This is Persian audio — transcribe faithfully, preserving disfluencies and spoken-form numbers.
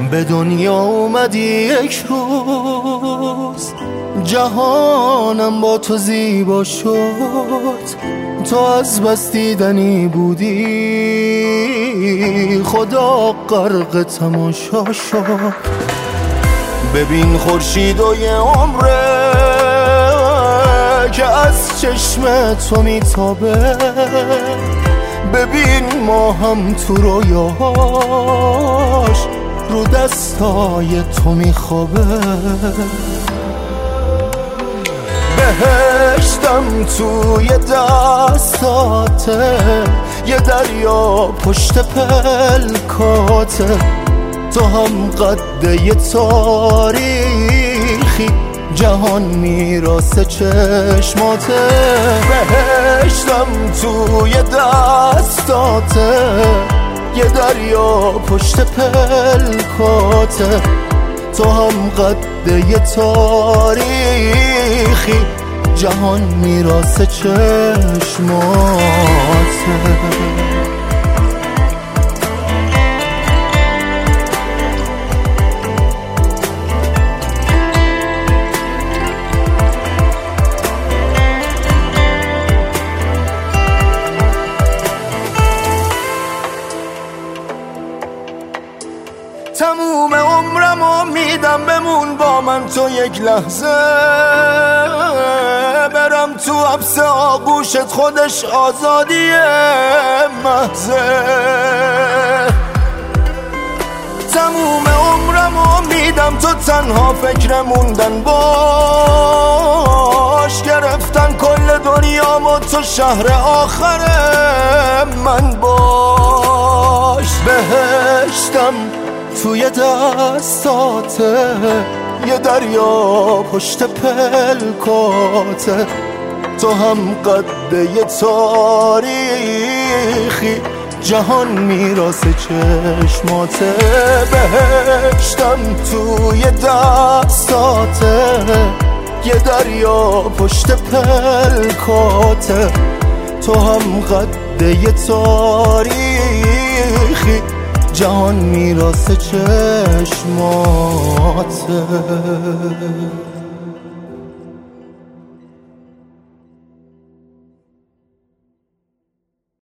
به دنیا اومدی یک روز، جهانم با تو زیبا شد. تو از بس دیدنی بودی، خدا غرق تماشا شد. ببین خورشید و یه عمره که از چشم تو میتابه. ببین ما هم تو رویاهاش رو دستای تو میخوابه. بهشتم توی دستاته، یه دریا پشت پلکاته. تو هم قد یه تاریخی، جهان میراث چشماته. بهشتم توی دستاته، یه دریا پشت پلکاته. تو هم قد یه تاریخی، جهان میراث چشماته. تموم عمرمو میدم بمون با من تو یک لحظه. برم تو حبس آغوشت، خودش آزادی محضه. تموم عمرمو میدم تو تنها فکر موندن باش. گرفتن کل دنیامو تو شهر آخر من باش. بهشتم توی دستاته، یه دریا پشت پلکاته. تو هم قد یه تاریخی، جهان میراث چشماته. بهشتم توی دستاته، یه دریا پشت پلکاته. تو هم قد یه تاریخی، جهان میراث چشماته.